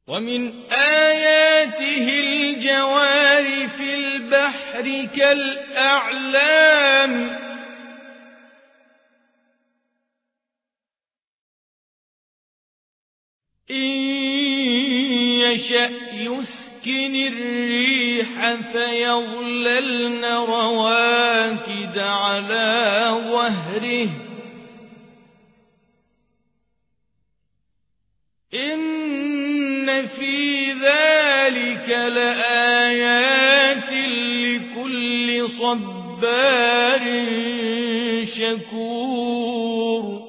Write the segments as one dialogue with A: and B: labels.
A: ومن آياته الجوار في البحر كالأعلام إن يشأ يسكن الريح فيظللن رواكد على ظهره إن في ذلك لآيات لكل صبار شكور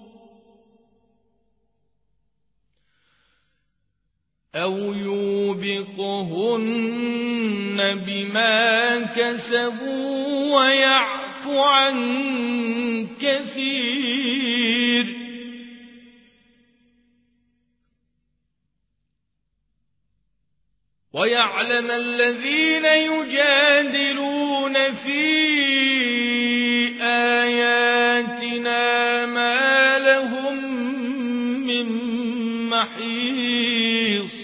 A: أو يوبقهن بما كسبوا ويعفو عن كثير ويعلم الذين يجادلون في آياتنا ما لهم من محيص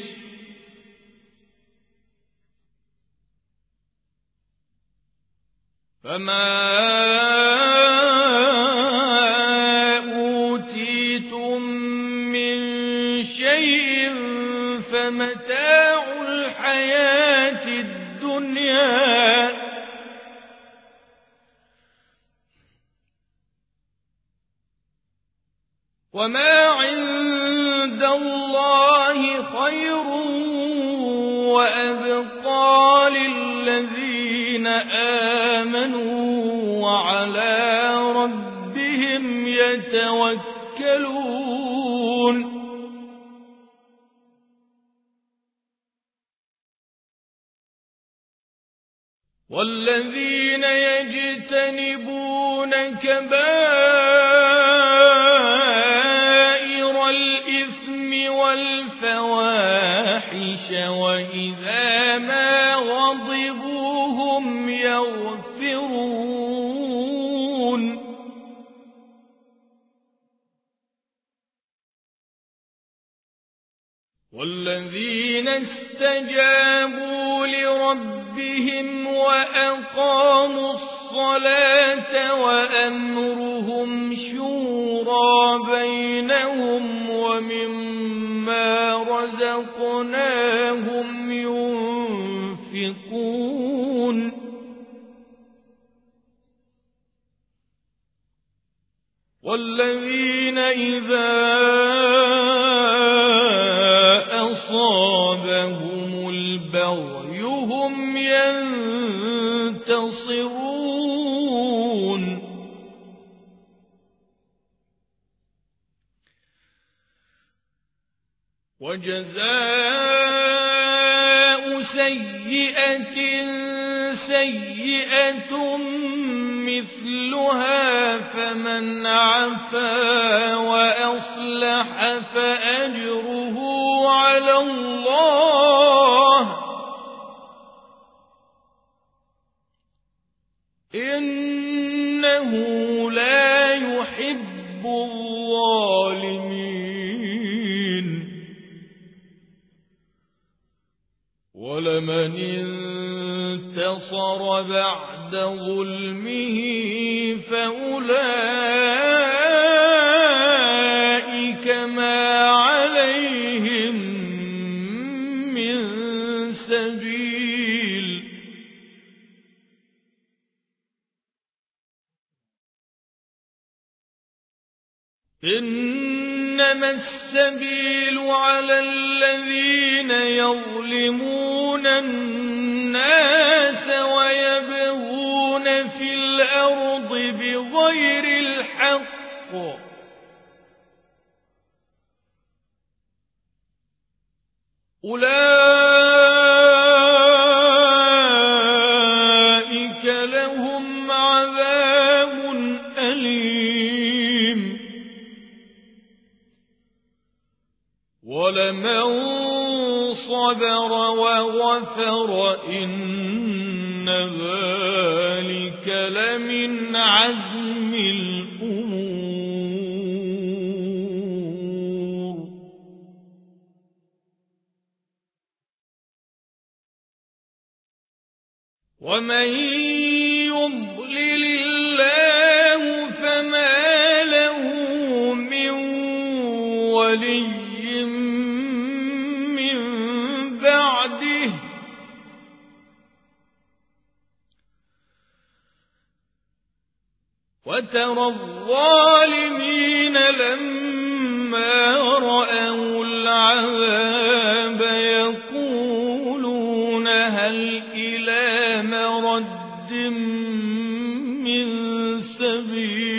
A: فما أوتيتم من شيء فمتاع الحياة الدنيا وما عند الله خير وأبقى للذين آمنوا وعلى ربهم يتوكلون والذين يجتنبون كبائر الإثم والفواحش وإذا ما غضبوا هم يغفرون والذين استجابوا لربهم وأقاموا الصلاة وأمرهم شورى بينهم ومما رزقناهم ينفقون والذين إذا أصابهم البغي هم ينتصرون وجزاء سيئة سيئة مثلها فمن عفا وأصلح فأجره على الله إنه لا يحب الظالمين ولمن انتصر بعد ظلمه فأولئك ما عليهم من سبيل إنما السبيل على الذين يظلمون الناس ويبغون في الأرض بغير الحق أولئك لهم عذاب أليم ولمن صبر وغفر إن ذلك لمن عزم الأمور ومن يضلل الله فما له من ولي من بعده وترى الظالمين لما رأوا العذاب يقولون هل إلى مرد من سبيل